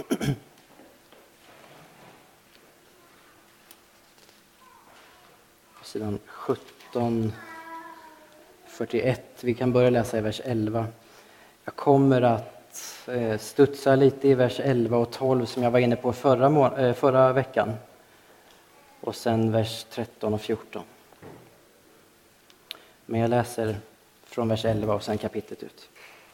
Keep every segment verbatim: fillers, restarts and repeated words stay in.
Sidan sjutton fyrtioett. Vi kan börja läsa i vers elva. Jag kommer att eh, studsa lite i vers elva och tolv som jag var inne på förra, må- eh, förra veckan. Och sen vers tretton och fjorton. Men jag läser från vers elva och sen kapitlet ut.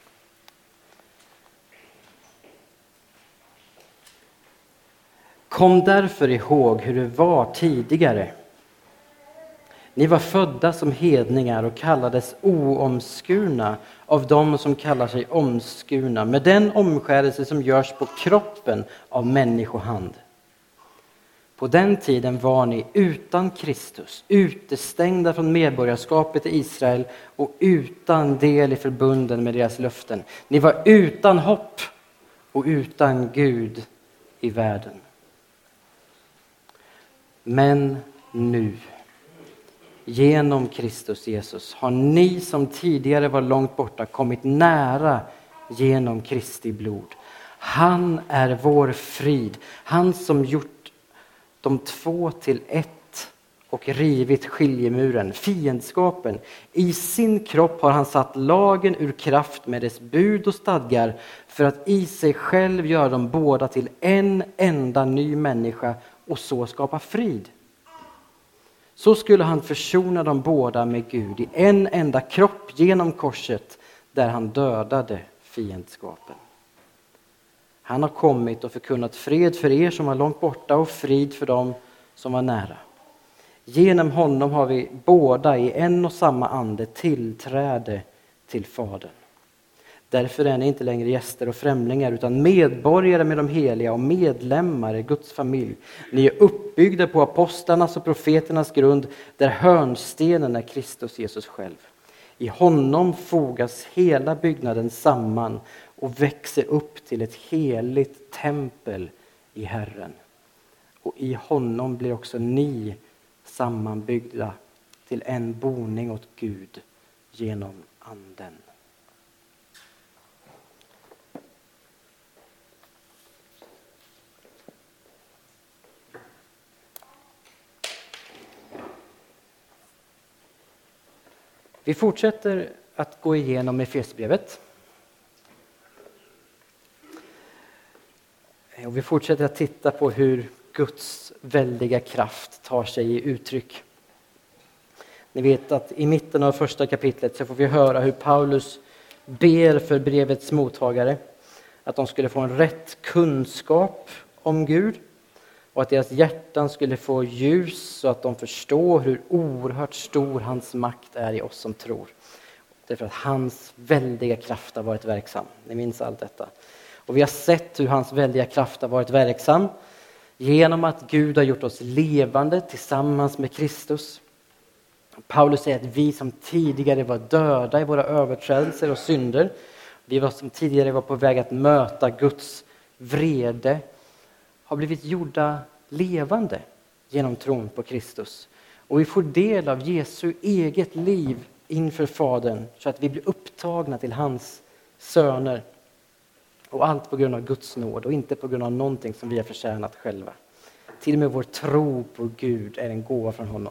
Kom därför ihåg hur det var tidigare. Ni var födda som hedningar och kallades oomskurna av dem som kallar sig omskurna, med den omskärelse som görs på kroppen av människohand. På den tiden var ni utan Kristus, utestängda från medborgarskapet i Israel och utan del i förbunden med deras löften. Ni var utan hopp och utan Gud i världen. Men nu, genom Kristus Jesus, har ni som tidigare var långt borta kommit nära genom Kristi blod. Han är vår frid, han som gjort de två till ett och rivit skiljemuren, fiendskapen. I sin kropp har han satt lagen ur kraft med dess bud och stadgar för att i sig själv göra dem båda till en enda ny människa och så skapa frid. Så skulle han försona dem båda med Gud i en enda kropp genom korset där han dödade fiendskapen. Han har kommit och förkunnat fred för er som var långt borta och frid för dem som var nära. Genom honom har vi båda i en och samma ande tillträde till Fadern. Därför är ni inte längre gäster och främlingar utan medborgare med de heliga och medlemmar i Guds familj. Ni är uppbyggda på apostlarnas och profeternas grund där hörnstenen är Kristus Jesus själv. I honom fogas hela byggnaden samman och växer upp till ett heligt tempel i Herren. Och i honom blir också ni sammanbyggda till en boning åt Gud genom anden. Vi fortsätter att gå igenom Efesierbrevet. Och vi fortsätter att titta på hur Guds väldiga kraft tar sig i uttryck. Ni vet att i mitten av första kapitlet så får vi höra hur Paulus ber för brevets mottagare att de skulle få en rätt kunskap om Gud och att deras hjärtan skulle få ljus så att de förstår hur oerhört stor hans makt är i oss som tror. Därför att hans väldiga kraft har varit verksam. Ni minns allt detta. Och vi har sett hur hans väldiga kraft har varit verksam genom att Gud har gjort oss levande tillsammans med Kristus. Paulus säger att vi som tidigare var döda i våra överträdelser och synder, vi var som tidigare var på väg att möta Guds vrede, har blivit gjorda levande genom tron på Kristus. Och vi får del av Jesu eget liv inför Fadern så att vi blir upptagna till hans söner. Och allt på grund av Guds nåd och inte på grund av någonting som vi har förtjänat själva. Till och med vår tro på Gud är en gåva från honom.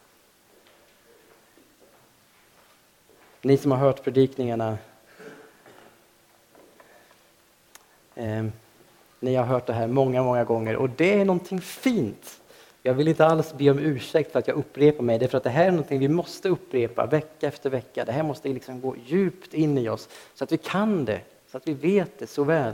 Ni som har hört predikningarna, eh, ni har hört det här många, många gånger. Och det är någonting fint. Jag vill inte alls be om ursäkt för att jag upprepar mig. Det är för att det här är någonting vi måste upprepa vecka efter vecka. Det här måste liksom gå djupt in i oss så att vi kan det. Så att vi vet det så väl.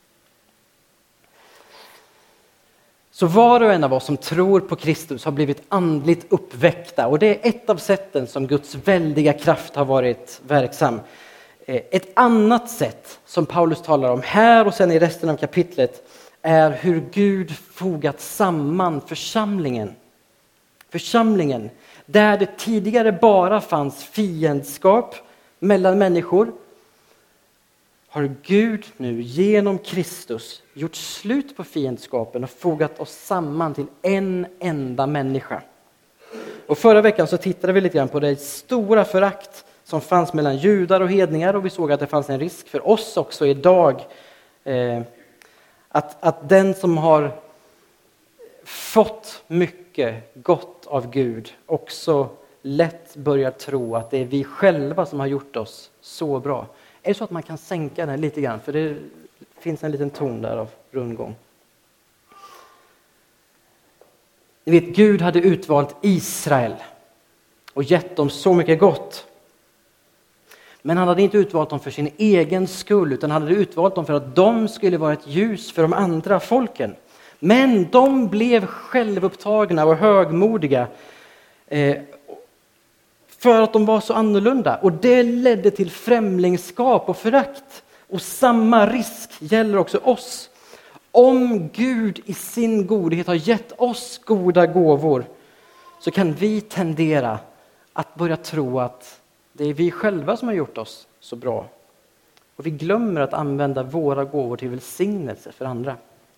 Så var och en av oss som tror på Kristus har blivit andligt uppväckta. Och det är ett av sätten som Guds väldiga kraft har varit verksam. Ett annat sätt som Paulus talar om här och sen i resten av kapitlet är hur Gud fogat samman församlingen. Församlingen, där det tidigare bara fanns fiendskap mellan människor, har Gud nu genom Kristus gjort slut på fiendskapen och fogat oss samman till en enda människa. Och förra veckan så tittade vi lite grann på det stora förakt som fanns mellan judar och hedningar, och vi såg att det fanns en risk för oss också idag eh, Att, att den som har fått mycket gott av Gud också lätt börjar tro att det är vi själva som har gjort oss så bra. Är det så att man kan sänka den lite grann? För det finns en liten ton där av rundgång. Ni vet, Gud hade utvalt Israel och gett dem så mycket gott. Men han hade inte utvalt dem för sin egen skull, utan han hade utvalt dem för att de skulle vara ett ljus för de andra folken. Men de blev självupptagna och högmodiga eh, för att de var så annorlunda. Och det ledde till främlingskap och förakt. Och samma risk gäller också oss. Om Gud i sin godhet har gett oss goda gåvor, så kan vi tendera att börja tro att det är vi själva som har gjort oss så bra. Och vi glömmer att använda våra gåvor till välsignelse för andra.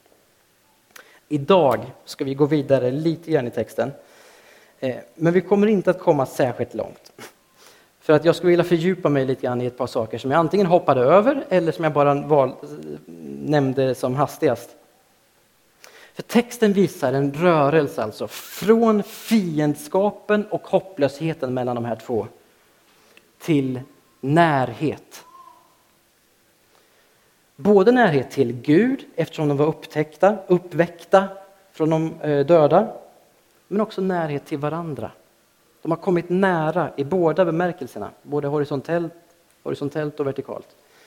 Idag ska vi gå vidare lite grann i texten. Men vi kommer inte att komma särskilt långt. För att jag skulle vilja fördjupa mig lite grann i ett par saker som jag antingen hoppade över eller som jag bara val, nämnde som hastigast. För texten visar en rörelse alltså från fiendskapen och hopplösheten mellan de här två till närhet. Både närhet till Gud eftersom de var upptäckta, uppväckta från de döda, men också närhet till varandra. De har kommit nära i båda bemärkelserna, både horisontellt, horisontellt och vertikalt.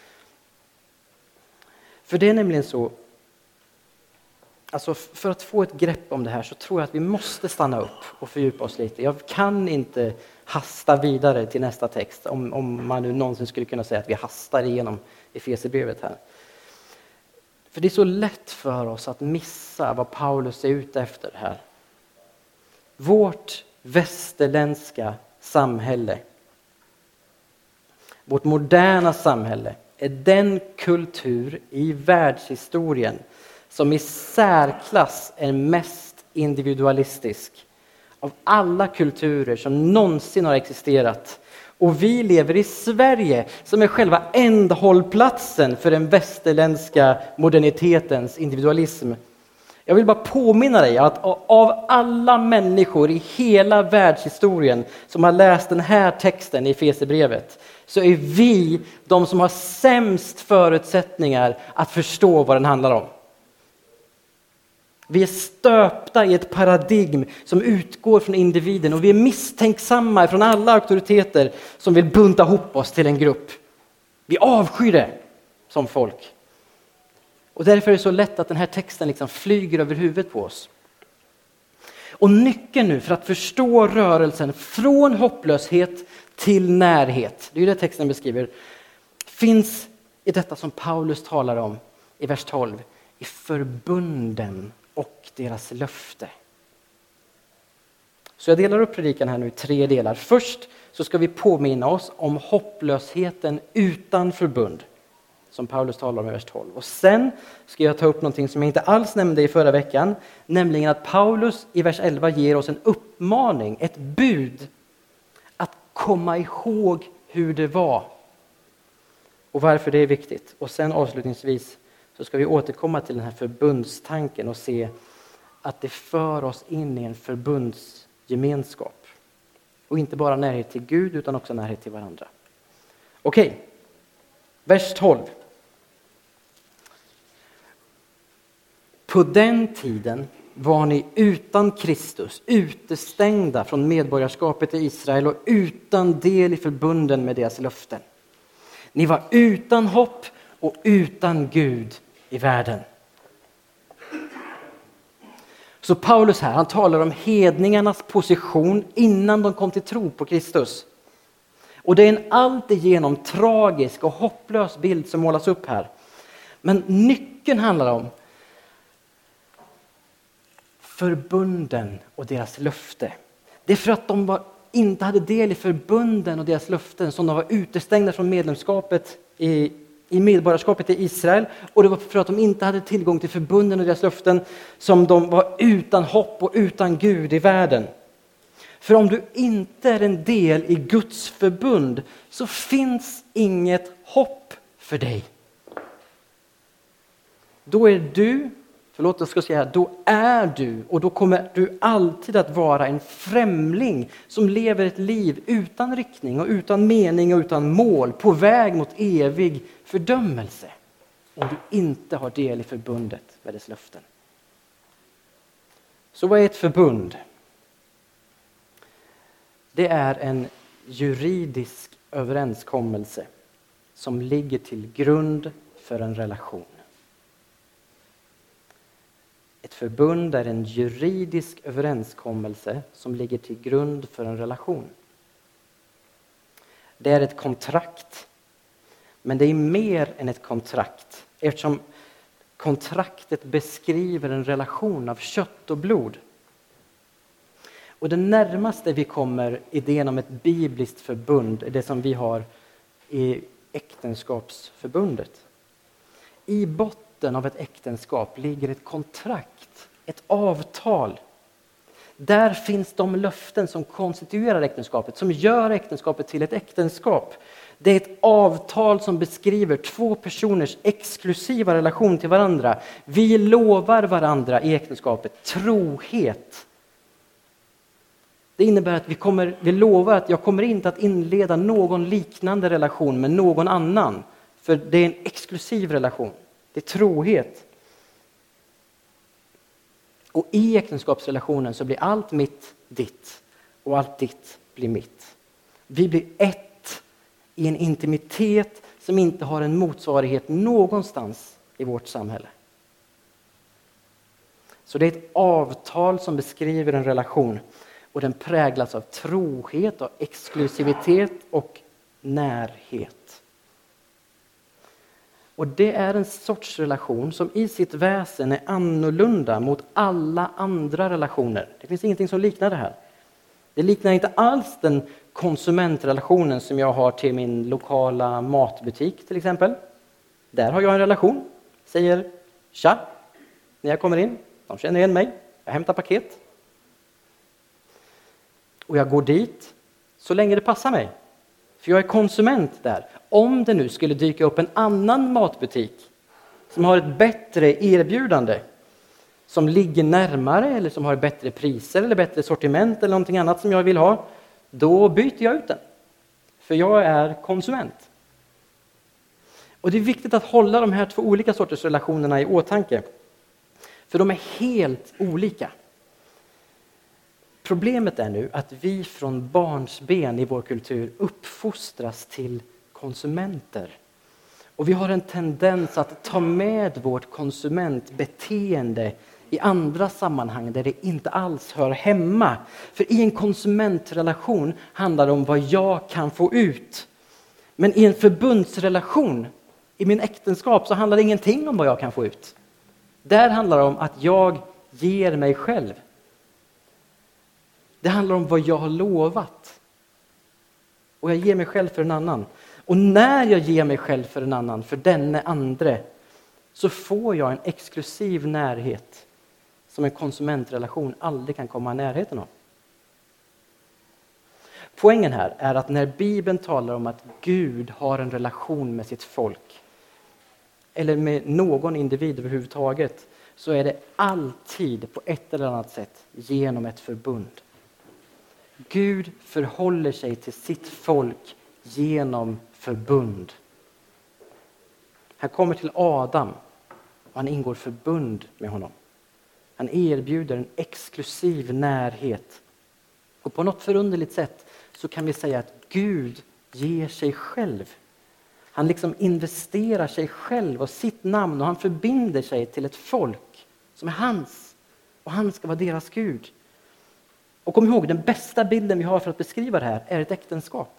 För det är nämligen så, alltså för att få ett grepp om det här så tror jag att vi måste stanna upp och fördjupa oss lite. Jag kan inte hasta vidare till nästa text, om, om man nu någonsin skulle kunna säga att vi hastar igenom Efesierbrevet här. För det är så lätt för oss att missa vad Paulus är ute efter här. Vårt västerländska samhälle, vårt moderna samhälle, är den kultur i världshistorien som i särklass är mest individualistisk av alla kulturer som någonsin har existerat. Och vi lever i Sverige som är själva ändhållplatsen för den västerländska modernitetens individualism. Jag vill bara påminna dig att av alla människor i hela världshistorien som har läst den här texten i Efesierbrevet, så är vi de som har sämst förutsättningar att förstå vad den handlar om. Vi är stöpta i ett paradigm som utgår från individen och vi är misstänksamma från alla auktoriteter som vill bunta ihop oss till en grupp. Vi avskyr det som folk. Och därför är det så lätt att den här texten liksom flyger över huvudet på oss. Och nyckeln nu för att förstå rörelsen från hopplöshet till närhet, det är ju det texten beskriver, finns i detta som Paulus talar om i vers tolv, i förbunden och deras löfte. Så jag delar upp predikan här nu i tre delar. Först så ska vi påminna oss om hopplösheten utan förbund, som Paulus talar om i vers tolv. Och sen ska jag ta upp någonting som jag inte alls nämnde i förra veckan, nämligen att Paulus i vers elva ger oss en uppmaning, ett bud, att komma ihåg hur det var och varför det är viktigt. Och sen avslutningsvis så ska vi återkomma till den här förbundstanken och se att det för oss in i en förbundsgemenskap. Och inte bara närhet till Gud utan också närhet till varandra. Okej, okay. Vers tolv. På den tiden var ni utan Kristus, utestängda från medborgarskapet i Israel och utan del i förbunden med deras löften. Ni var utan hopp och utan Gud i världen. Så Paulus här, han talar om hedningarnas position innan de kom till tro på Kristus. Och det är en alltigenom tragisk och hopplös bild som målas upp här. Men nyckeln handlar om förbunden och deras löfte. Det är för att de var, inte hade del i förbunden och deras löften som de var utestängda från medlemskapet i, i medborgarskapet i Israel. Och det var för att de inte hade tillgång till förbunden och deras löften som de var utan hopp och utan Gud i världen. För om du inte är en del i Guds förbund så finns inget hopp för dig. då är du, förlåt jag ska säga, då är du och då kommer du alltid att vara en främling som lever ett liv utan riktning och utan mening och utan mål på väg mot evig fördömelse. Om du inte har del i förbundet med dess löften. Så vad är ett förbund? Det är en juridisk överenskommelse som ligger till grund för en relation. Ett förbund är en juridisk överenskommelse som ligger till grund för en relation. Det är ett kontrakt, men det är mer än ett kontrakt eftersom kontraktet beskriver en relation av kött och blod. Och det närmaste vi kommer idén om ett bibliskt förbund är det som vi har i äktenskapsförbundet. I botten av ett äktenskap ligger ett kontrakt, ett avtal. Där finns de löften som konstituerar äktenskapet, som gör äktenskapet till ett äktenskap. Det är ett avtal som beskriver två personers exklusiva relation till varandra. Vi lovar varandra i äktenskapet trohet. Det innebär att vi, kommer, vi lovar att jag kommer inte att inleda någon liknande relation med någon annan. För det är en exklusiv relation. Det är trohet. Och i äktenskapsrelationen så blir allt mitt ditt och allt ditt blir mitt. Vi blir ett i en intimitet som inte har en motsvarighet någonstans i vårt samhälle. Så det är ett avtal som beskriver en relation och den präglas av trohet och exklusivitet och närhet. Och det är en sorts relation som i sitt väsen är annorlunda mot alla andra relationer. Det finns ingenting som liknar det här. Det liknar inte alls den konsumentrelationen som jag har till min lokala matbutik till exempel. Där har jag en relation. Säger tja när jag kommer in. De känner igen mig. Jag hämtar paket. Och jag går dit så länge det passar mig. För jag är konsument där. Om det nu skulle dyka upp en annan matbutik som har ett bättre erbjudande, som ligger närmare eller som har bättre priser eller bättre sortiment eller någonting annat som jag vill ha, då byter jag ut den. För jag är konsument. Och det är viktigt att hålla de här två olika sorters relationerna i åtanke. För de är helt olika. Problemet är nu att vi från barnsben i vår kultur uppfostras till konsumenter. Och vi har en tendens att ta med vårt konsumentbeteende i andra sammanhang där det inte alls hör hemma. För i en konsumentrelation handlar det om vad jag kan få ut. Men i en förbundsrelation, i min äktenskap, så handlar det ingenting om vad jag kan få ut. Där handlar det om att jag ger mig själv. Det handlar om vad jag har lovat. Och jag ger mig själv för en annan. Och när jag ger mig själv för en annan, för denne andre, så får jag en exklusiv närhet som en konsumentrelation aldrig kan komma i närheten av. Poängen här är att när Bibeln talar om att Gud har en relation med sitt folk, eller med någon individ överhuvudtaget, så är det alltid på ett eller annat sätt genom ett förbund. Gud förhåller sig till sitt folk genom förbund. Han kommer till Adam och han ingår förbund med honom. Han erbjuder en exklusiv närhet. Och på något förunderligt sätt så kan vi säga att Gud ger sig själv. Han liksom investerar sig själv och sitt namn och han förbinder sig till ett folk som är hans. Och han ska vara deras Gud. Och kom ihåg, den bästa bilden vi har för att beskriva det här är ett äktenskap.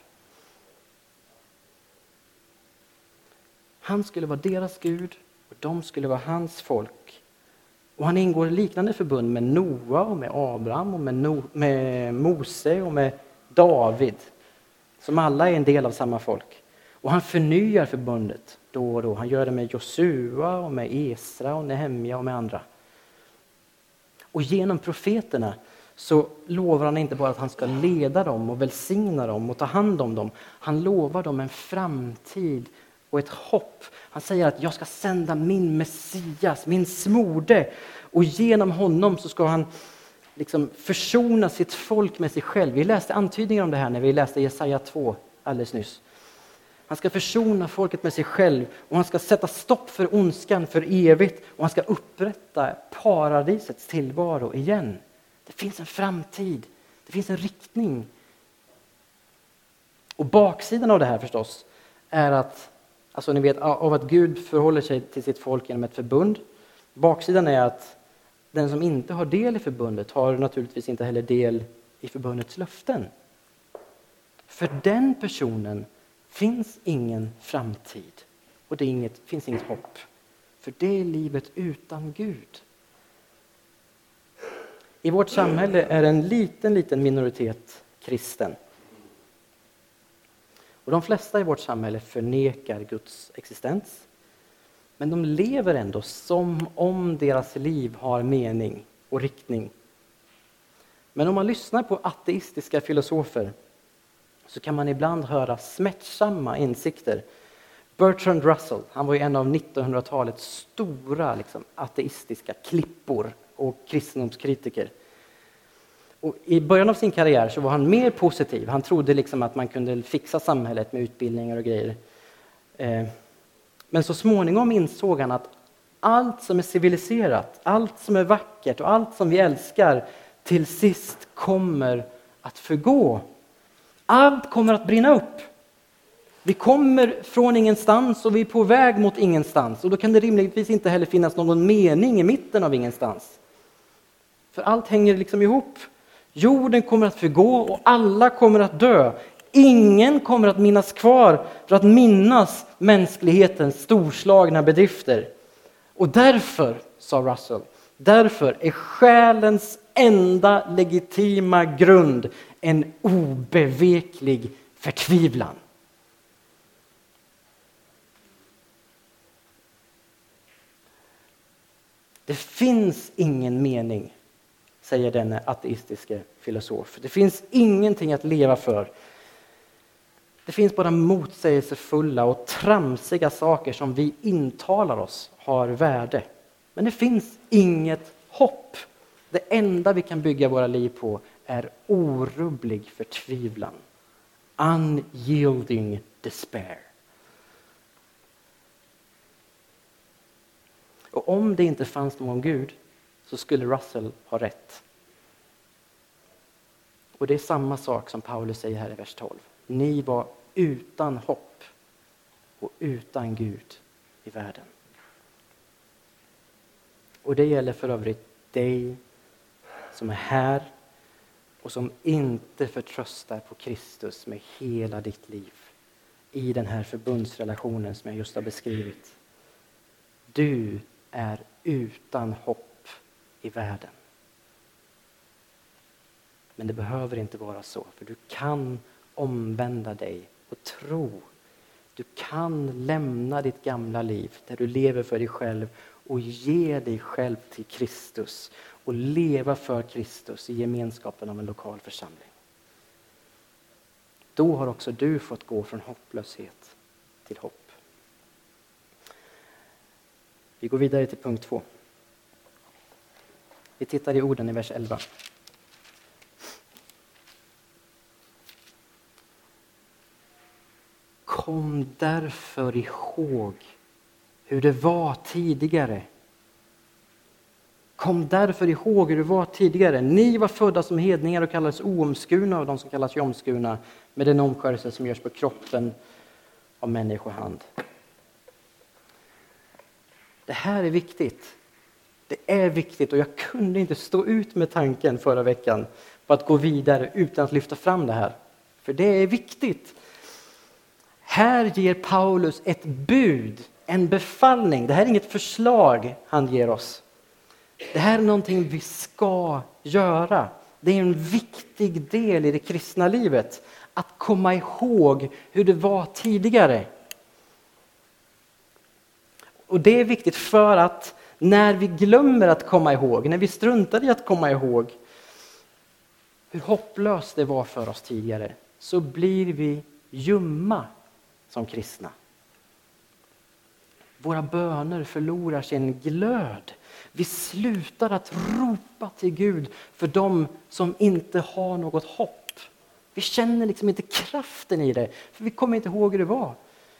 Han skulle vara deras Gud och de skulle vara hans folk. Och han ingår liknande förbund med Noa och med Abraham och med, no- med Mose och med David. Som alla är en del av samma folk. Och han förnyar förbundet då och då. Han gör det med Josua och med Esra och Nehemja och med andra. Och genom profeterna så lovar han inte bara att han ska leda dem och välsigna dem och ta hand om dem. Han lovar dem en framtid och ett hopp. Han säger att jag ska sända min Messias, min smorde, och genom honom så ska han liksom försona sitt folk med sig själv. Vi läste antydningar om det här när vi läste Jesaja två alldeles nyss. Han ska försona folket med sig själv och han ska sätta stopp för ondskan för evigt och han ska upprätta paradisets tillvaro igen. Det finns en framtid, det finns en riktning. Och baksidan av det här förstås är att, alltså ni vet, av att Gud förhåller sig till sitt folk genom ett förbund. Baksidan är att den som inte har del i förbundet har naturligtvis inte heller del i förbundets löften. För den personen finns ingen framtid och det är inget, finns inget hopp. För det är livet utan Gud. I vårt samhälle är en liten, liten minoritet kristen. Och de flesta i vårt samhälle förnekar Guds existens. Men de lever ändå som om deras liv har mening och riktning. Men om man lyssnar på ateistiska filosofer så kan man ibland höra smärtsamma insikter. Bertrand Russell, han var ju en av nittonhundratalets stora liksom, ateistiska klippor och kristendomskritiker. Och i början av sin karriär så var han mer positiv. Han trodde liksom att man kunde fixa samhället med utbildningar och grejer. Eh, men så småningom insåg han att allt som är civiliserat, allt som är vackert och allt som vi älskar till sist kommer att förgå. Allt kommer att brinna upp. Vi kommer från ingenstans och vi är på väg mot ingenstans. Och då kan det rimligtvis inte heller finnas någon mening i mitten av ingenstans. För allt hänger liksom ihop. Jorden kommer att förgå och alla kommer att dö. Ingen kommer att minnas kvar för att minnas mänsklighetens storslagna bedrifter. Och därför, sa Russell, därför är själens enda legitima grund en obeveklig förtvivlan. Det finns ingen mening, säger denne ateistiska filosof. Det finns ingenting att leva för. Det finns bara motsägelsefulla och tramsiga saker som vi intalar oss har värde. Men det finns inget hopp. Det enda vi kan bygga våra liv på är orubblig förtvivlan. Unyielding despair. Och om det inte fanns någon Gud så skulle Russell ha rätt. Och det är samma sak som Paulus säger här i vers tolv. Ni var utan hopp och utan Gud i världen. Och det gäller för övrigt dig som är här och som inte förtröstar på Kristus med hela ditt liv i den här förbundsrelationen som jag just har beskrivit. Du är utan hopp i världen. Men det behöver inte vara så, för du kan omvända dig och tro. Du kan lämna ditt gamla liv där du lever för dig själv och ge dig själv till Kristus och leva för Kristus i gemenskapen av en lokal församling. Då har också du fått gå från hopplöshet till hopp. Vi går vidare till punkt två. Vi tittar i orden i vers elva. Kom därför ihåg hur det var tidigare. Kom därför ihåg hur det var tidigare. Ni var födda som hedningar och kallades oomskurna av de som kallas omskurna med den omskärelse som görs på kroppen av människohand. Det här är viktigt. Det är viktigt och jag kunde inte stå ut med tanken förra veckan på att gå vidare utan att lyfta fram det här. För det är viktigt. Här ger Paulus ett bud, en befallning. Det här är inget förslag han ger oss. Det här är någonting vi ska göra. Det är en viktig del i det kristna livet. Att komma ihåg hur det var tidigare. Och det är viktigt för att när vi glömmer att komma ihåg, när vi struntar i att komma ihåg hur hopplöst det var för oss tidigare, så blir vi ljumma som kristna. Våra böner förlorar sin glöd. Vi slutar att ropa till Gud för dem som inte har något hopp. Vi känner liksom inte kraften i det, för vi kommer inte ihåg hur det var.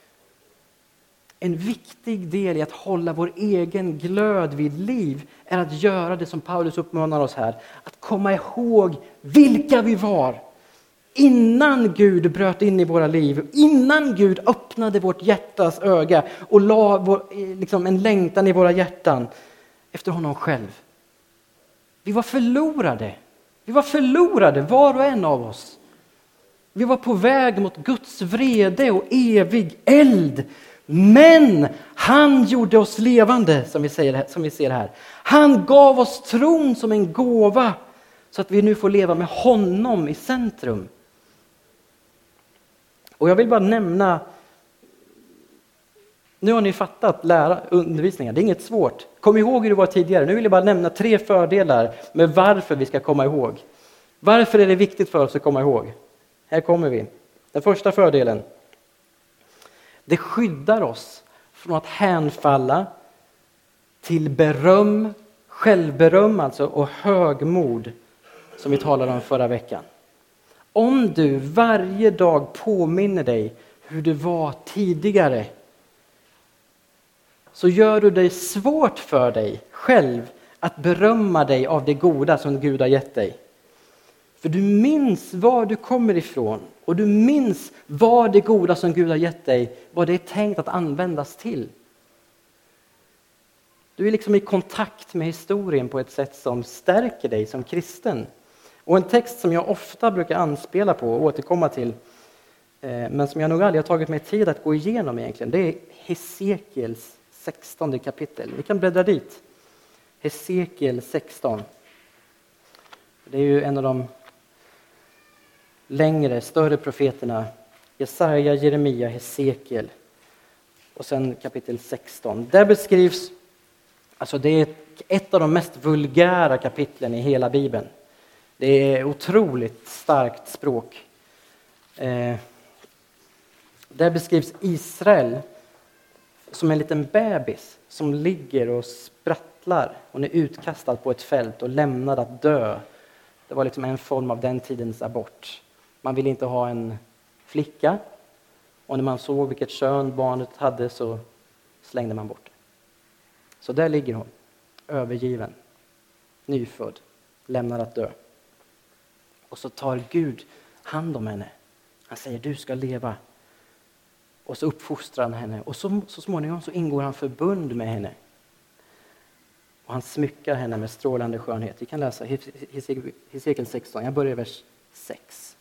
En viktig del i att hålla vår egen glöd vid liv är att göra det som Paulus uppmanar oss här. Att komma ihåg vilka vi var innan Gud bröt in i våra liv. Innan Gud öppnade vårt hjärtas öga och la vår, liksom en längtan i våra hjärtan efter honom själv. Vi var förlorade. Vi var förlorade, var och en av oss. Vi var på väg mot Guds vrede och evig eld. Men han gjorde oss levande, som vi, säger, som vi ser här. Han gav oss tron som en gåva så att vi nu får leva med honom i centrum. Och jag vill bara nämna, nu har ni fattat lära, undervisningen, det är inget svårt. Kom ihåg hur det var tidigare. Nu vill jag bara nämna tre fördelar med varför vi ska komma ihåg. Varför är det viktigt för oss att komma ihåg? Här kommer vi. Den första fördelen. Det skyddar oss från att hänfalla till beröm, självberöm alltså och högmod som vi talade om förra veckan. Om du varje dag påminner dig hur det var tidigare så gör du det svårt för dig själv att berömma dig av det goda som Gud har gett dig. För du minns var du kommer ifrån och du minns vad det goda som Gud har gett dig, vad det är tänkt att användas till. Du är liksom i kontakt med historien på ett sätt som stärker dig som kristen. Och en text som jag ofta brukar anspela på och återkomma till, men som jag nog aldrig har tagit mig tid att gå igenom egentligen, det är Hesekiels sextonde kapitel. Vi kan bläddra dit. Hesekiel sexton. Det är ju en av de längre, större profeterna. Jesaja, Jeremia, Hesekiel. Och sen kapitel sexton. Där beskrivs, alltså det är ett av de mest vulgära kapitlen i hela Bibeln. Det är otroligt starkt språk. Eh, där beskrivs Israel som en liten bebis som ligger och sprattlar. Hon är utkastad på ett fält och lämnad att dö. Det var liksom en form av den tidens abort. Man ville inte ha en flicka. Och när man såg vilket kön barnet hade så slängde man bort det. Så där ligger hon. Övergiven. Nyfödd. Lämnad att dö. Och så tar Gud hand om henne. Han säger du ska leva. Och så uppfostrar han henne. Och så, så småningom så ingår han förbund med henne. Och han smyckar henne med strålande skönhet. Vi kan läsa Hesekiel sexton. Jag börjar i vers sex.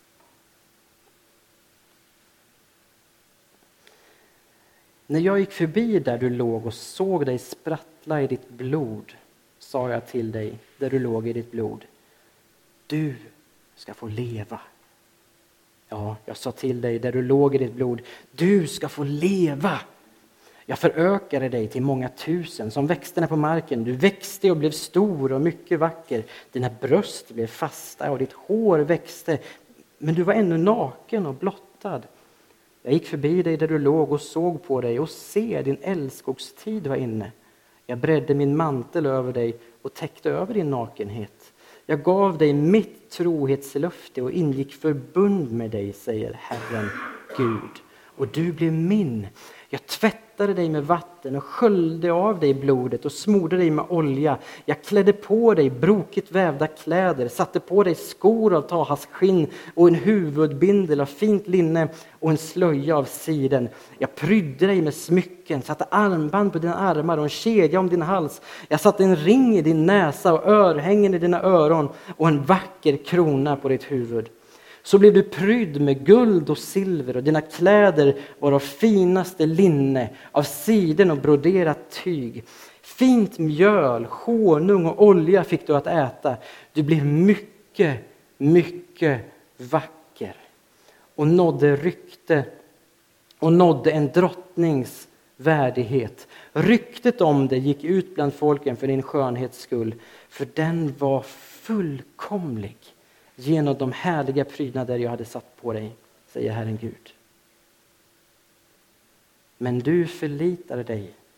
När jag gick förbi där du låg och såg dig sprattla i ditt blod, sa jag till dig där du låg i ditt blod. Du ska få leva. Ja, jag sa till dig där du låg i ditt blod. Du ska få leva. Jag förökade dig till många tusen som växterna på marken. Du växte och blev stor och mycket vacker. Dina bröst blev fasta och ditt hår växte. Men du var ännu naken och blottad. Jag gick förbi dig där du låg och såg på dig och se din älskogstid var inne. Jag bredde min mantel över dig och täckte över din nakenhet. Jag gav dig mitt trohetslöfte och ingick förbund med dig, säger Herren Gud. Och du blev min. Jag tvättade dig med vatten och sköljde av dig blodet och smorde dig med olja. Jag klädde på dig brokigt vävda kläder, satte på dig skor av tahasskinn och en huvudbindel av fint linne och en slöja av siden. Jag prydde dig med smycken, satte armband på dina armar och en kedja om din hals. Jag satte en ring i din näsa och örhängen i dina öron och en vacker krona på ditt huvud. Så blev du prydd med guld och silver och dina kläder var av finaste linne, av siden och broderat tyg. Fint mjöl, honung och olja fick du att äta. Du blev mycket, mycket vacker och nådde rykte och nådde en drottnings värdighet. Ryktet om det gick ut bland folken för din skönhets skull, för den var fullkomlig. Genom de härliga prydnader jag hade satt på dig, säger Herren Gud. Men du förlitade dig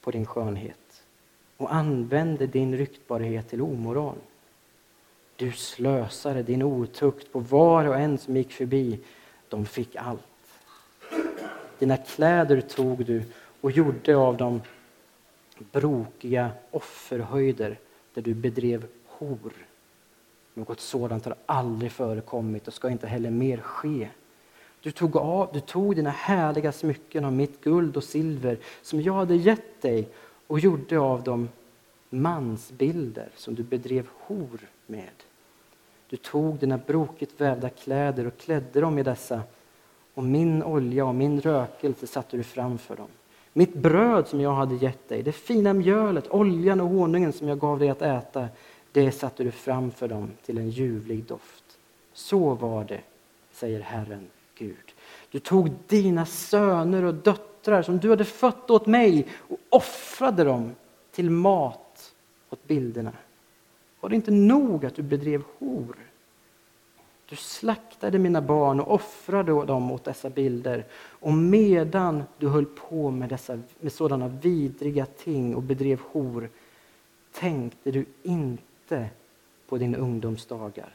på din skönhet och använde din ryktbarhet till omoral. Du slösade din otukt på var och en som gick förbi. De fick allt. Dina kläder tog du och gjorde av dem brokiga offerhöjder där du bedrev hor. Något sådant har aldrig förekommit och ska inte heller mer ske. Du tog, av, du tog dina härliga smycken av mitt guld och silver som jag hade gett dig och gjorde av dem mansbilder som du bedrev hor med. Du tog dina brokigt vävda kläder och klädde dem i dessa, och min olja och min rökelse satte du framför dem. Mitt bröd som jag hade gett dig, det fina mjölet, oljan och honungen som jag gav dig att äta, det satte du framför dem till en ljuvlig doft. Så var det, säger Herren Gud. Du tog dina söner och döttrar som du hade fött åt mig och offrade dem till mat åt bilderna. Var det inte nog att du bedrev hor? Du slaktade mina barn och offrade dem åt dessa bilder. Och medan du höll på med, dessa, med sådana vidriga ting och bedrev hor, tänkte du inte på din ungdomsdagar.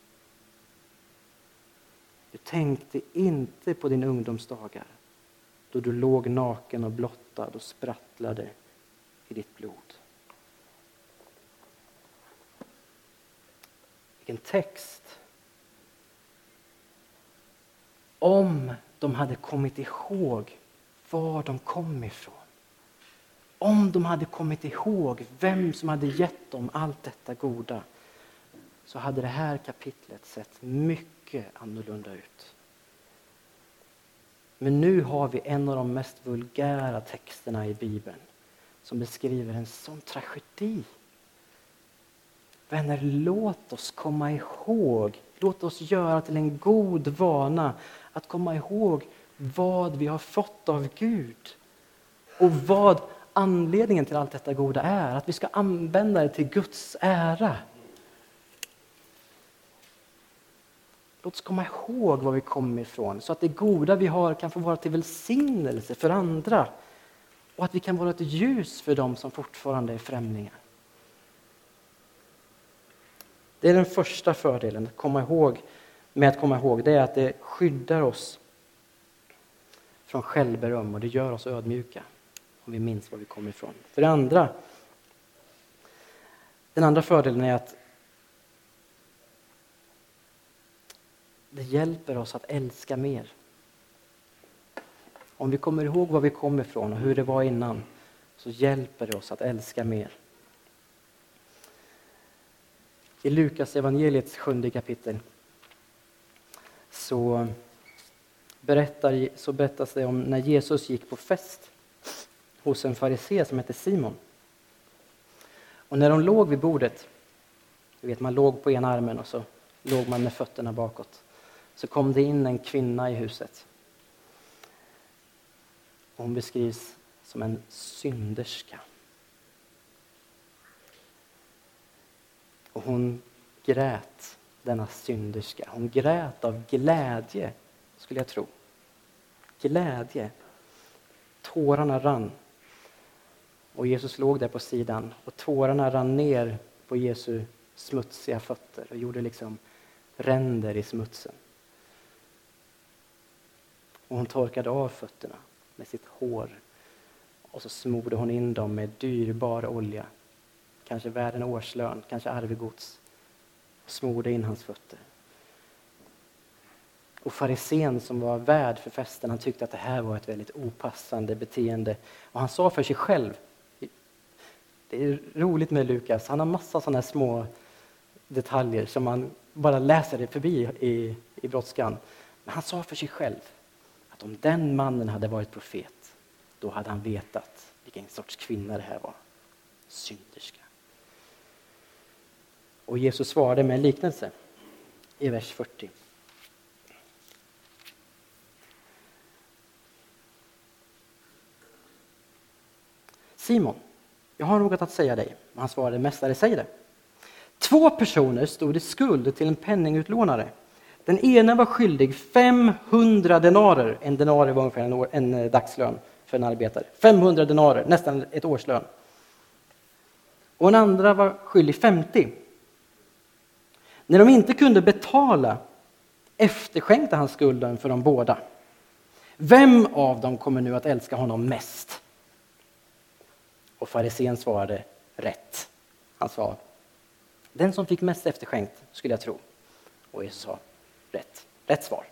Du tänkte inte på din ungdomsdagar, då du låg naken och blottad och sprattlade i ditt blod. Vilken text! Om de hade kommit ihåg var de kom ifrån. Om de hade kommit ihåg vem som hade gett dem allt detta goda, så hade det här kapitlet sett mycket annorlunda ut. Men nu har vi en av de mest vulgära texterna i Bibeln som beskriver en sån tragedi. Vänner, låt oss komma ihåg, låt oss göra till en god vana att komma ihåg vad vi har fått av Gud och vad anledningen till allt detta goda är. Att vi ska använda det till Guds ära. Låt oss komma ihåg var vi kommer ifrån så att det goda vi har kan få vara till välsignelse för andra och att vi kan vara ett ljus för dem som fortfarande är främlingar. Det är den första fördelen att komma ihåg, med att komma ihåg, det är att det skyddar oss från självberöm och det gör oss ödmjuka om vi minns var vi kommer ifrån. För det andra, den andra fördelen är att det hjälper oss att älska mer. Om vi kommer ihåg var vi kommer ifrån och hur det var innan, så hjälper det oss att älska mer. I Lukas evangeliets sjunde kapitel så, berättar, så berättas det om när Jesus gick på fest hos en farisé som hette Simon. Och när de låg vid bordet, du vet, man låg på ena armen och så låg man med fötterna bakåt, så kom det in en kvinna i huset. Och hon beskrivs som en synderska. Och hon grät, denna synderska. Hon grät av glädje, skulle jag tro. Glädje. Tårarna rann. Och Jesus låg där på sidan. Och tårarna rann ner på Jesu smutsiga fötter. Och gjorde liksom ränder i smutsen. Och hon torkade av fötterna med sitt hår. Och så smorde hon in dem med dyrbar olja. Kanske värd en årslön, kanske arvegods. Smorde in hans fötter. Och farisén som var värd för festen, han tyckte att det här var ett väldigt opassande beteende. Och han sa för sig själv, det är roligt med Lukas, han har massa sådana små detaljer som man bara läser det förbi i, i brådskan. Men han sa för sig själv att om den mannen hade varit profet, då hade han vetat vilken sorts kvinna det här var. Synderska. Och Jesus svarade med en liknelse i vers fyrtio. Simon, jag har något att säga dig. Han svarade, mästare, säg det. Två personer stod i skuld till en penningutlånare. Den ena var skyldig femhundra denarer. En denarer var ungefär en, år, en dagslön. för en arbetare. femhundra denarer, nästan ett årslön. Och en andra var skyldig femtio. När de inte kunde betala efterskänkte han skulden för de båda. Vem av dem kommer nu att älska honom mest? Och farisén svarade rätt. Han sa, den som fick mest efterskänkt skulle jag tro. Och Jesus sa, rätt. Rätt svar.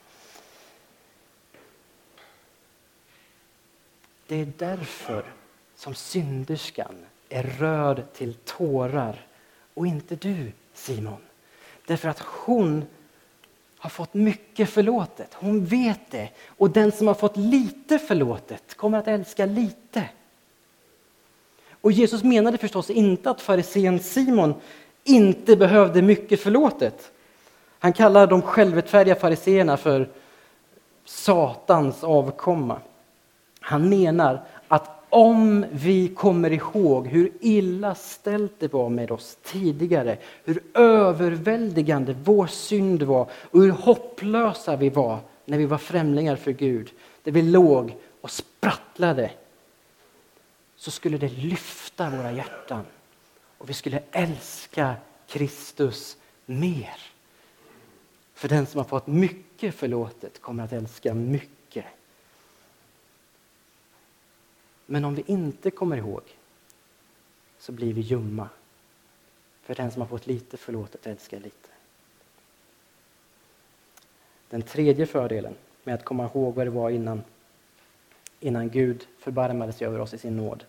Det är därför som synderskan är rörd till tårar och inte du, Simon. Därför att hon har fått mycket förlåtet. Hon vet det. Och den som har fått lite förlåtet kommer att älska lite. Och Jesus menade förstås inte att farisén Simon inte behövde mycket förlåtet. Han kallar de självrättfärdiga fariséerna för Satans avkomma. Han menar att om vi kommer ihåg hur illa ställt det var med oss tidigare, hur överväldigande vår synd var och hur hopplösa vi var när vi var främlingar för Gud, där vi låg och sprattlade, så skulle det lyfta våra hjärtan och vi skulle älska Kristus mer. För den som har fått mycket förlåtet kommer att älska mycket. Men om vi inte kommer ihåg så blir vi ljumma. För den som har fått lite förlåtet älskar lite. Den tredje fördelen med att komma ihåg vad det var innan, innan Gud förbarmade sig över oss i sin nåd.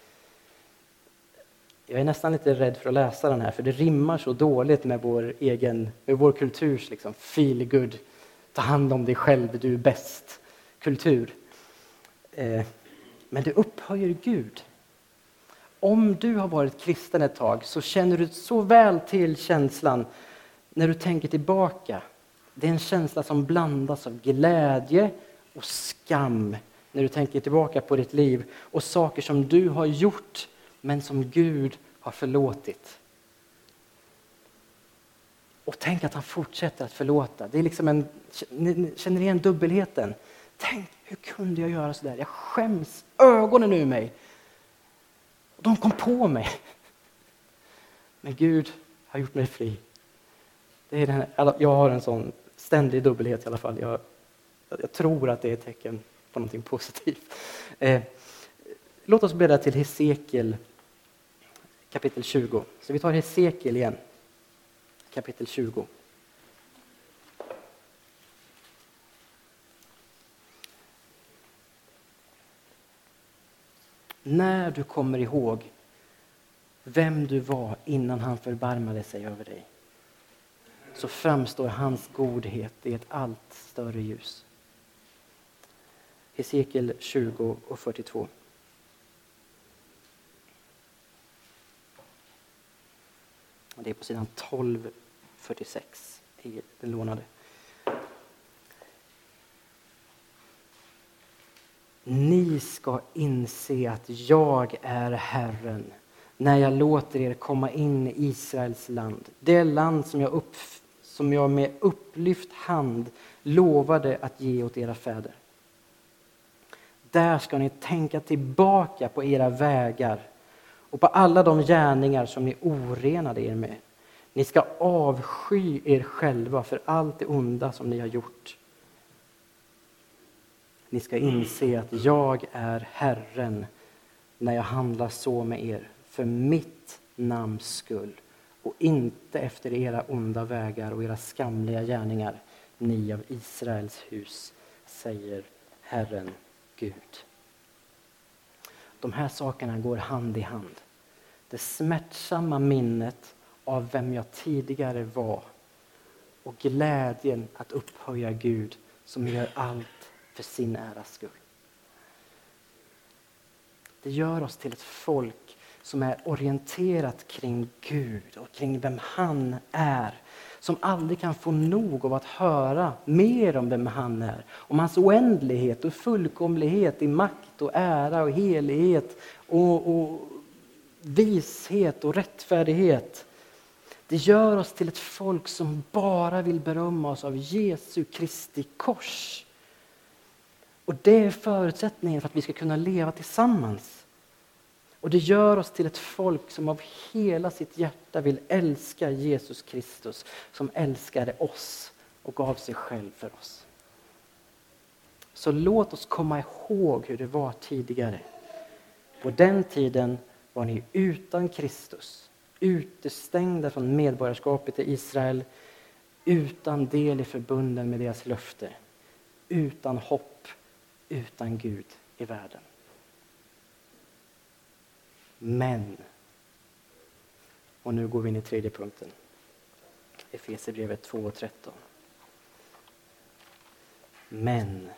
Jag är nästan lite rädd för att läsa den här, för det rimmar så dåligt med vår egen, med vår kulturs liksom, feel good, ta hand om dig själv, du är bäst kultur. Eh, men det upphöjer Gud. Om du har varit kristen ett tag så känner du så väl till känslan när du tänker tillbaka. Det är en känsla som blandas av glädje och skam när du tänker tillbaka på ditt liv och saker som du har gjort men som Gud har förlåtit. Och tänk att han fortsätter att förlåta. Det är liksom en, känner igen dubbelheten. Tänk, hur kunde jag göra så där? Jag skäms ögonen ur mig. De kom på mig. Men Gud har gjort mig fri. Det är den här, jag har en sån ständig dubbelhet i alla fall. Jag, jag tror att det är ett tecken på någonting positivt. Eh, låt oss bläddra till Hesekiel kapitel tjugo. Så vi tar Hesekiel igen. Kapitel tjugo. När du kommer ihåg vem du var innan han förbarmade sig över dig, så framstår hans godhet i ett allt större ljus. Hesekiel tjugo och fyrtiotvå. Det är på sidan tolv fyrtiosex i den lånade. Ni ska inse att jag är Herren när jag låter er komma in i Israels land. Det land som jag, upp, som jag med upplyft hand lovade att ge åt era fäder. Där ska ni tänka tillbaka på era vägar och på alla de gärningar som ni orenade er med. Ni ska avsky er själva för allt det onda som ni har gjort. Ni ska inse att jag är Herren när jag handlar så med er för mitt namns skull och inte efter era onda vägar och era skamliga gärningar, ni av Israels hus, säger Herren Gud. De här sakerna går hand i hand. Det smärtsamma minnet av vem jag tidigare var och glädjen att upphöja Gud som gör allt för sin äras skull. Det gör oss till ett folk som är orienterat kring Gud och kring vem han är. Som aldrig kan få nog av att höra mer om vem han är. Om hans oändlighet och fullkomlighet i makt och ära och helighet och, och vishet och rättfärdighet. Det gör oss till ett folk som bara vill berömma oss av Jesu Kristi kors. Och det är förutsättningen för att vi ska kunna leva tillsammans. Och det gör oss till ett folk som av hela sitt hjärta vill älska Jesus Kristus, som älskade oss och gav sig själv för oss. Så låt oss komma ihåg hur det var tidigare. På den tiden var ni utan Kristus, utestängda från medborgarskapet i Israel, utan del i förbunden med deras löfte, utan hopp, utan Gud i världen. Men, och nu går vi in i tredje punkten, Efesierbrevet två och tretton. Men,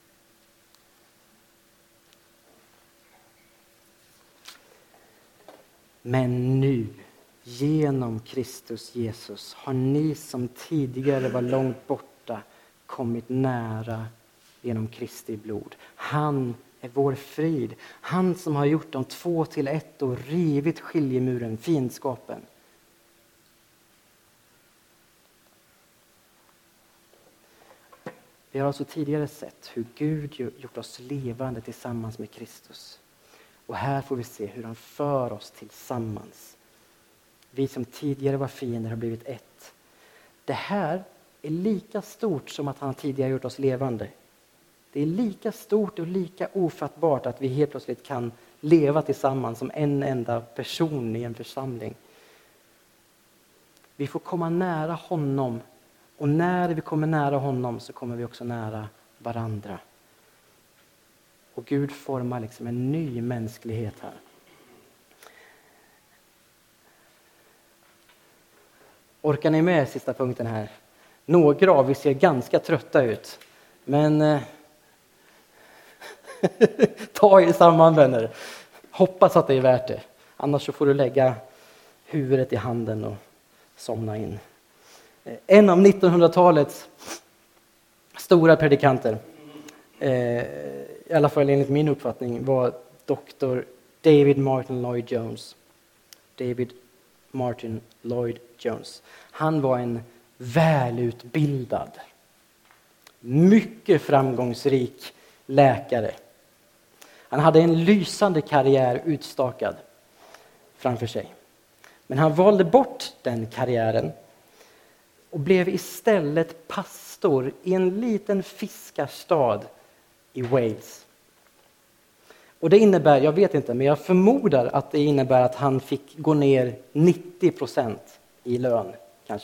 men nu, genom Kristus Jesus, har ni som tidigare var långt borta kommit nära genom Kristi blod. Han är vår frid. Han som har gjort dem två till ett och rivit skiljemuren, fiendskapen. Vi har alltså tidigare sett hur Gud gjort oss levande tillsammans med Kristus. Och här får vi se hur han för oss tillsammans. Vi som tidigare var fiender har blivit ett. Det här är lika stort som att han tidigare gjort oss levande. Det är lika stort och lika ofattbart att vi helt plötsligt kan leva tillsammans som en enda person i en församling. Vi får komma nära honom, och när vi kommer nära honom så kommer vi också nära varandra. Och Gud formar liksom en ny mänsklighet här. Orkar ni med sista punkten här? Några av er ser ganska trötta ut. Men eh, ta er samman, vänner. Hoppas att det är värt det. Annars så får du lägga huvudet i handen och somna in. En av nittonhundratalets stora predikanter, eh, i alla fall enligt min uppfattning, var doktor David Martin Lloyd Jones. David Martin Lloyd Jones. Han var en välutbildad, mycket framgångsrik läkare. Han hade en lysande karriär utstakad framför sig. Men han valde bort den karriären och blev istället pastor i en liten fiskarstad i Wales. Och det innebär, jag vet inte, men jag förmodar att det innebär att han fick gå ner nittio procent i lön kanske.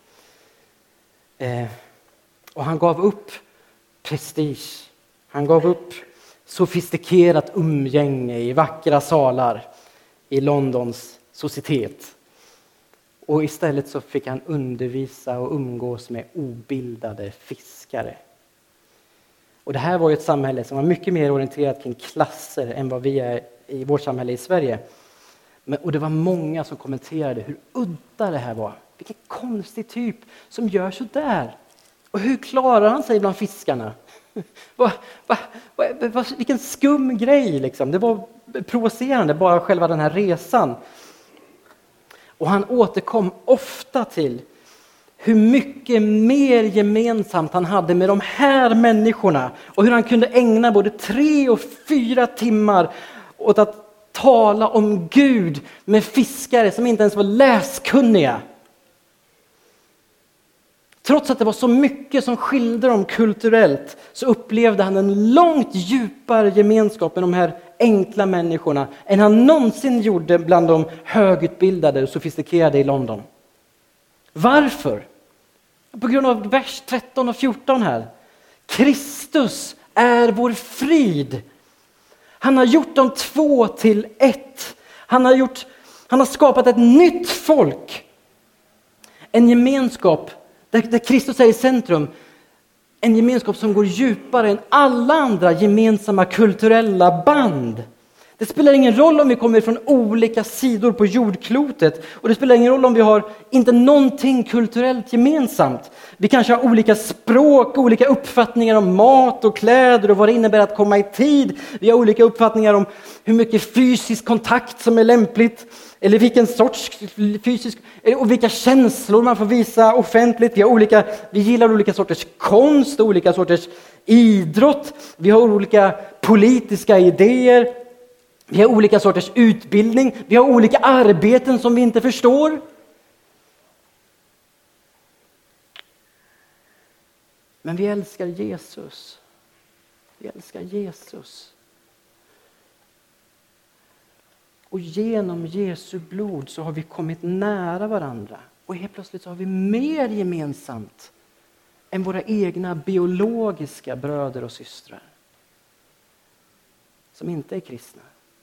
Eh, och han gav upp prestige. Han gav upp sofistikerat umgänge i vackra salar i Londons societet. Och istället så fick han undervisa och umgås med obildade fiskare. Och det här var ju ett samhälle som var mycket mer orienterat kring klasser än vad vi är i vårt samhälle i Sverige. Men, och det var många som kommenterade hur udda det här var. Vilken konstig typ som gör så där. Och hur klarar han sig bland fiskarna? va, va, va, va, vilken skum grej liksom. Det var provocerande, bara själva den här resan. Och han återkom ofta till hur mycket mer gemensamt han hade med de här människorna. Och hur han kunde ägna både tre och fyra timmar åt att tala om Gud med fiskare som inte ens var läskunniga. Trots att det var så mycket som skilde dem kulturellt så upplevde han en långt djupare gemenskap med de här enkla människorna än han någonsin gjorde bland de högutbildade och sofistikerade i London. Varför? På grund av vers tretton och fjorton här. Kristus är vår frid. Han har gjort dem två till ett. Han har, gjort, han har skapat ett nytt folk. En gemenskap där, där Kristus är i centrum. En gemenskap som går djupare än alla andra gemensamma kulturella band. Det spelar ingen roll om vi kommer från olika sidor på jordklotet. Och det spelar ingen roll om vi har inte någonting kulturellt gemensamt. Vi kanske har olika språk, olika uppfattningar om mat och kläder och vad det innebär att komma i tid. Vi har olika uppfattningar om hur mycket fysisk kontakt som är lämpligt. Eller vilken sorts fysisk, och vilka känslor man får visa offentligt. Vi, har olika, vi gillar olika sorters konst och olika sorters idrott, vi har olika politiska idéer, vi har olika sorters utbildning, vi har olika arbeten som vi inte förstår. Men vi älskar Jesus. Vi älskar Jesus. Och genom Jesu blod så har vi kommit nära varandra. Och helt plötsligt så har vi mer gemensamt än våra egna biologiska bröder och systrar som inte är kristna.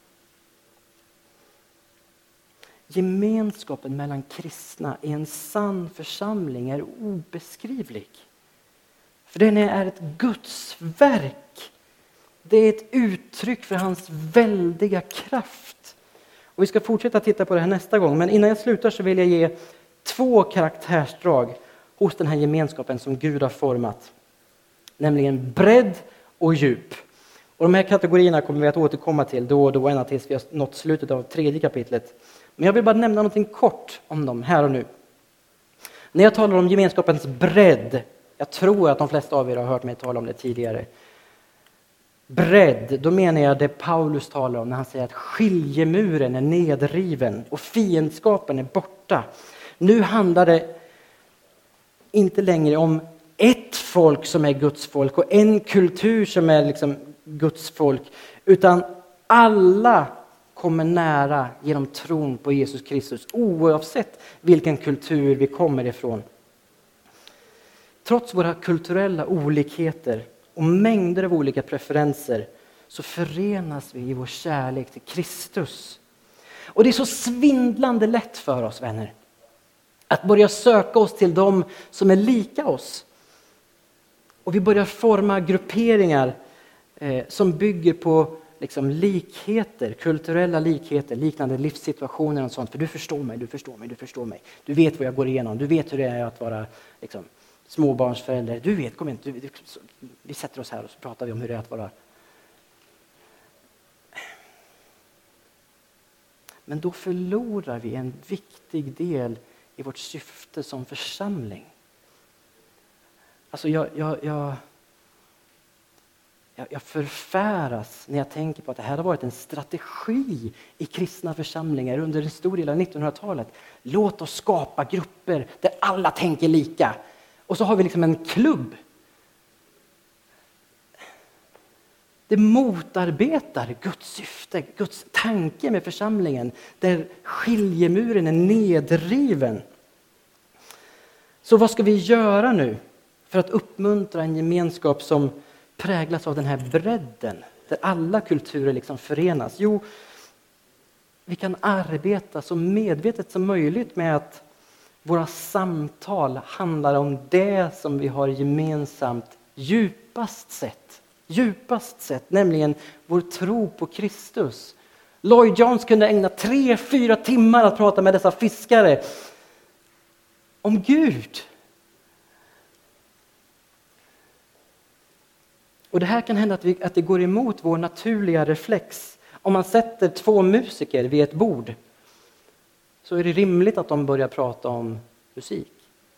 Gemenskapen mellan kristna i en sann församling är obeskrivlig. För den är ett Guds verk. Det är ett uttryck för hans väldiga kraft. Och vi ska fortsätta titta på det här nästa gång. Men innan jag slutar så vill jag ge två karaktärsdrag hos den här gemenskapen som Gud har format. Nämligen bredd och djup. Och de här kategorierna kommer vi att återkomma till då och då ända tills vi har nått slutet av tredje kapitlet. Men jag vill bara nämna någonting kort om dem här och nu. När jag talar om gemenskapens bredd, jag tror att de flesta av er har hört mig tala om det tidigare. Bredd, då menar jag det Paulus talar om när han säger att skiljemuren är nedriven och fiendskapen är borta. Nu handlar det inte längre om ett folk som är Guds folk och en kultur som är liksom Guds folk, utan alla kommer nära genom tron på Jesus Kristus oavsett vilken kultur vi kommer ifrån. Trots våra kulturella olikheter och mängder av olika preferenser så förenas vi i vår kärlek till Kristus. Och det är så svindlande lätt för oss, vänner, att börja söka oss till dem som är lika oss. Och vi börjar forma grupperingar eh, som bygger på liksom, likheter, kulturella likheter, liknande livssituationer och sånt. För du förstår mig, du förstår mig, du förstår mig. Du vet vad jag går igenom, du vet hur det är att vara liksom, småbarnsförälder. Du vet, kom igen, du, du, vi sätter oss här och så pratar vi om hur det är att vara. Men då förlorar vi en viktig del i vårt syfte som församling. Alltså jag, jag, jag, jag förfäras när jag tänker på att det här har varit en strategi i kristna församlingar under en stor del av nittonhundratalet. Låt oss skapa grupper där alla tänker lika. Och så har vi liksom en klubb. Det motarbetar Guds syfte, Guds tanke med församlingen. Där skiljemuren är nedriven. Så vad ska vi göra nu för att uppmuntra en gemenskap som präglas av den här bredden? Där alla kulturer liksom förenas. Jo, vi kan arbeta så medvetet som möjligt med att våra samtal handlar om det som vi har gemensamt djupast sett. Djupast sett, nämligen vår tro på Kristus. Lloyd Jones kunde ägna tre, fyra timmar att prata med dessa fiskare om Gud. Och det här kan hända att, vi, att det går emot vår naturliga reflex. Om man sätter två musiker vid ett bord så är det rimligt att de börjar prata om musik.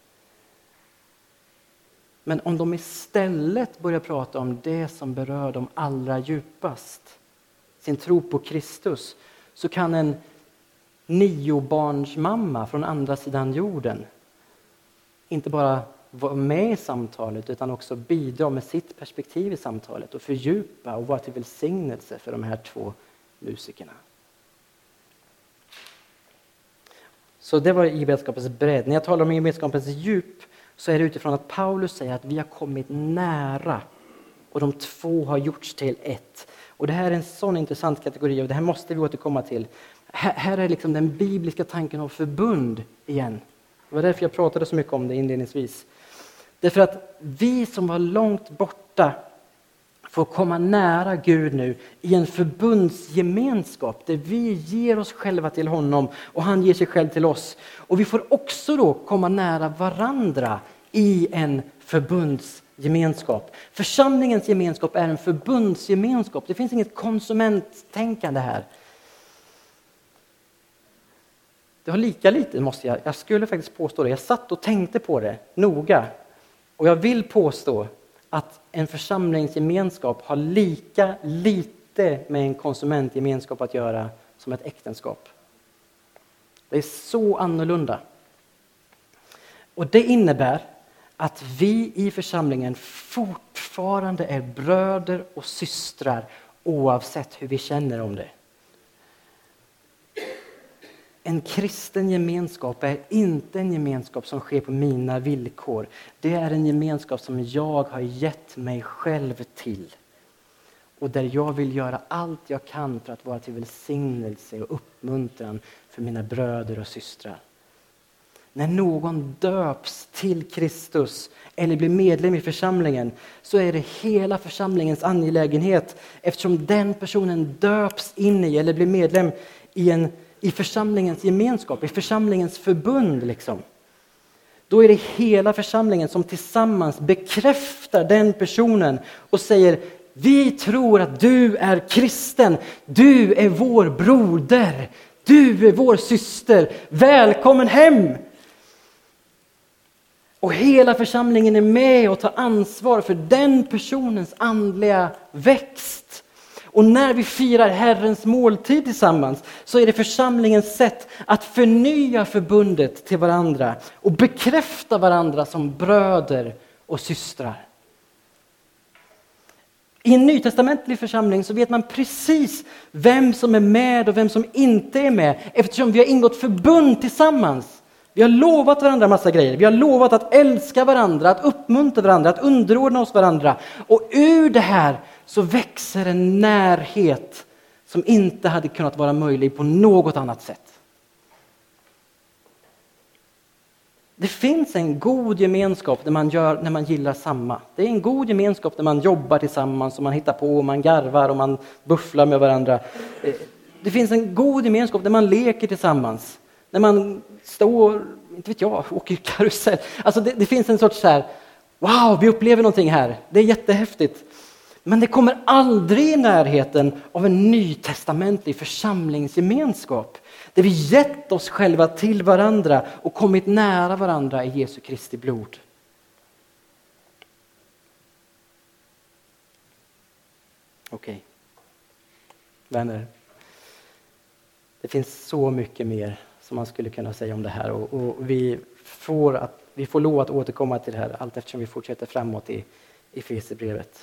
Men om de istället börjar prata om det som berör dem allra djupast, sin tro på Kristus, så kan en niobarnsmamma från andra sidan jorden inte bara vara med i samtalet utan också bidra med sitt perspektiv i samtalet och fördjupa och vara till välsignelse för de här två musikerna. Så det var gemenskapens bredd. När jag talar om gemenskapens djup så är det utifrån att Paulus säger att vi har kommit nära och de två har gjorts till ett. Och det här är en sån intressant kategori och det här måste vi återkomma till. Här, här är liksom den bibliska tanken om förbund igen. Det var därför jag pratade så mycket om det inledningsvis. Därför att vi som var långt borta får komma nära Gud nu i en förbundsgemenskap där vi ger oss själva till honom och han ger sig själv till oss. Och vi får också då komma nära varandra i en förbundsgemenskap. Församlingens gemenskap är en förbundsgemenskap. Det finns inget konsumenttänkande här. Det har lika lite, måste jag, jag skulle faktiskt påstå det. Jag satt och tänkte på det noga. Och jag vill påstå att en församlingsgemenskap har lika lite med en konsumentgemenskap att göra som ett äktenskap. Det är så annorlunda. Och det innebär att vi i församlingen fortfarande är bröder och systrar oavsett hur vi känner om det. En kristen gemenskap är inte en gemenskap som sker på mina villkor. Det är en gemenskap som jag har gett mig själv till. Och där jag vill göra allt jag kan för att vara till välsignelse och uppmuntran för mina bröder och systrar. När någon döps till Kristus eller blir medlem i församlingen så är det hela församlingens angelägenhet, eftersom den personen döps in i eller blir medlem i, en, i församlingens gemenskap, i församlingens förbund. Liksom. Då är det hela församlingen som tillsammans bekräftar den personen och säger: vi tror att du är kristen, du är vår broder, du är vår syster, välkommen hem! Och hela församlingen är med och tar ansvar för den personens andliga växt. Och när vi firar Herrens måltid tillsammans så är det församlingens sätt att förnya förbundet till varandra och bekräfta varandra som bröder och systrar. I en nytestamentlig församling så vet man precis vem som är med och vem som inte är med, eftersom vi har ingått förbund tillsammans. Vi har lovat varandra massa grejer. Vi har lovat att älska varandra, att uppmuntra varandra, att underordna oss varandra. Och ur det här så växer en närhet som inte hade kunnat vara möjlig på något annat sätt. Det finns en god gemenskap när man, gör, när man gillar samma. Det är en god gemenskap när man jobbar tillsammans och man hittar på och man garvar och man bufflar med varandra. Det finns en god gemenskap när man leker tillsammans. När man står, inte vet jag, åker karusell. Alltså det, det finns en sorts så här, wow, vi upplever någonting här. Det är jättehäftigt. Men det kommer aldrig i närheten av en nytestamentlig församlingsgemenskap. Där vi gett oss själva till varandra och kommit nära varandra i Jesu Kristi blod. Okej. Okay. Vänner. Det finns så mycket mer som man skulle kunna säga om det här. Och, och vi, får att, vi får lov att återkomma till det här allt eftersom vi fortsätter framåt i, i Efesierbrevet.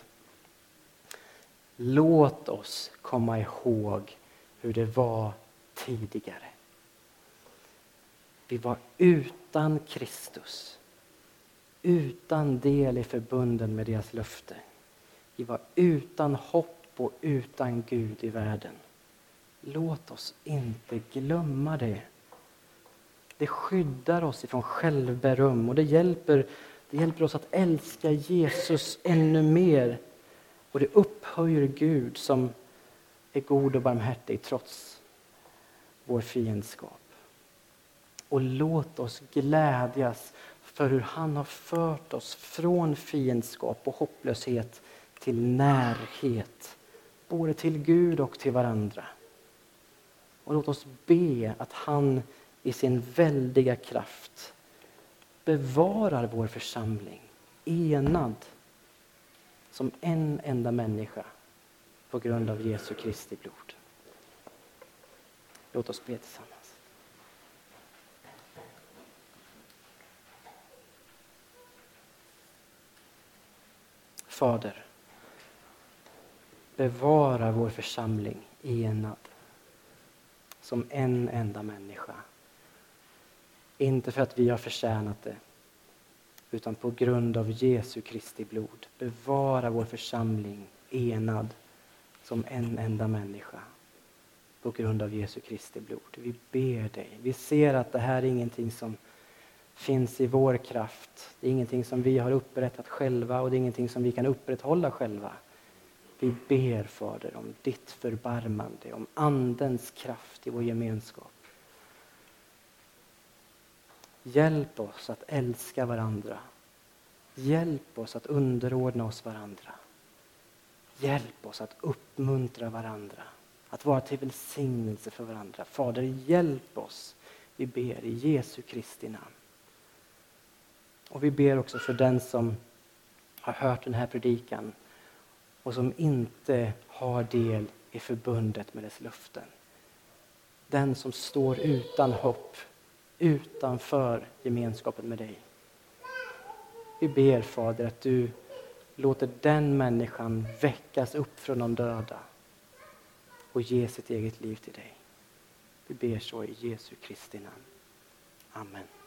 Låt oss komma ihåg hur det var tidigare. Vi var utan Kristus. Utan del i förbunden med deras löfte. Vi var utan hopp och utan Gud i världen. Låt oss inte glömma det. Det skyddar oss ifrån självberöm och det hjälper, det hjälper oss att älska Jesus ännu mer. Och det upphöjer Gud som är god och barmhärtig trots vår fiendskap. Och låt oss glädjas för hur han har fört oss från fiendskap och hopplöshet till närhet. Både till Gud och till varandra. Och låt oss be att han i sin väldiga kraft bevarar vår församling enad som en enda människa på grund av Jesu Kristi blod. Låt oss be tillsammans. Fader, bevara vår församling enad som en enda människa. Inte för att vi har förtjänat det, utan på grund av Jesu Kristi blod. Bevara vår församling enad som en enda människa på grund av Jesu Kristi blod. Vi ber dig. Vi ser att det här är ingenting som finns i vår kraft. Det är ingenting som vi har upprättat själva och det är ingenting som vi kan upprätthålla själva. Vi ber, Fader, om ditt förbarmande, om andens kraft i vår gemenskap. Hjälp oss att älska varandra. Hjälp oss att underordna oss varandra. Hjälp oss att uppmuntra varandra. Att vara till välsignelse för varandra. Fader, hjälp oss. Vi ber i Jesu Kristi namn. Och vi ber också för den som har hört den här predikan och som inte har del i förbundet med dess löften. Den som står utan hopp, utanför gemenskapen med dig. Vi ber, Fader, att du låter den människan väckas upp från de döda och ge sitt eget liv till dig. Vi ber så i Jesu Kristi namn. Amen.